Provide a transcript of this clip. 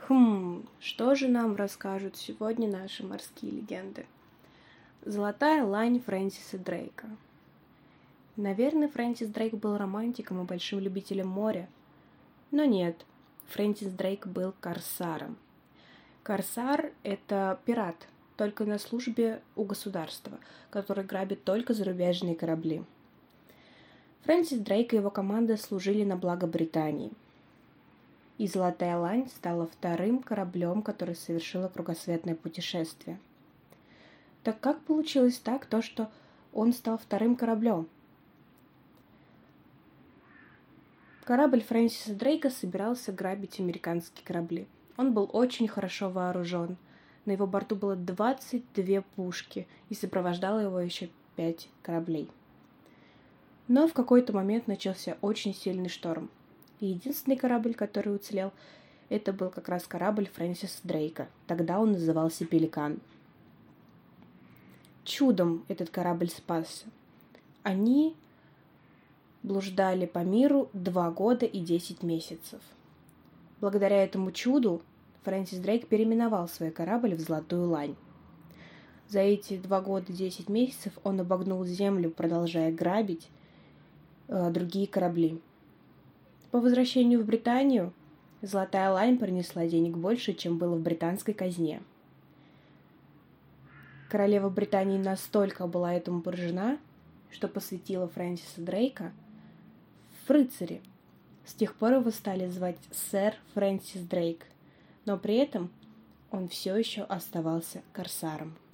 Что же нам расскажут сегодня наши морские легенды? Золотая лань Фрэнсиса Дрейка. Наверное, Фрэнсис Дрейк был романтиком и большим любителем моря. Но нет, Фрэнсис Дрейк был корсаром. Корсар – это пират, только на службе у государства, который грабит только зарубежные корабли. Фрэнсис Дрейк и его команда служили на благо Британии. И «Золотая лань» стала вторым кораблем, который совершило кругосветное путешествие. Так как получилось так, что он стал вторым кораблем? Корабль Фрэнсиса Дрейка собирался грабить американские корабли. Он был очень хорошо вооружен. На его борту было 22 пушки, и сопровождало его еще 5 кораблей. Но в какой-то момент начался очень сильный шторм. И единственный корабль, который уцелел, это был как раз корабль Фрэнсиса Дрейка. Тогда он назывался «Пеликан». Чудом этот корабль спасся. Они блуждали по миру 2 года и 10 месяцев. Благодаря этому чуду Фрэнсис Дрейк переименовал свой корабль в «Золотую лань». За эти 2 года и 10 месяцев он обогнул землю, продолжая грабить другие корабли. По возвращению в Британию «Золотая лань» принесла денег больше, чем было в британской казне. Королева Британии настолько была этому поражена, что посвятила Фрэнсиса Дрейка в рыцари. С тех пор его стали звать сэр Фрэнсис Дрейк, но при этом он все еще оставался корсаром.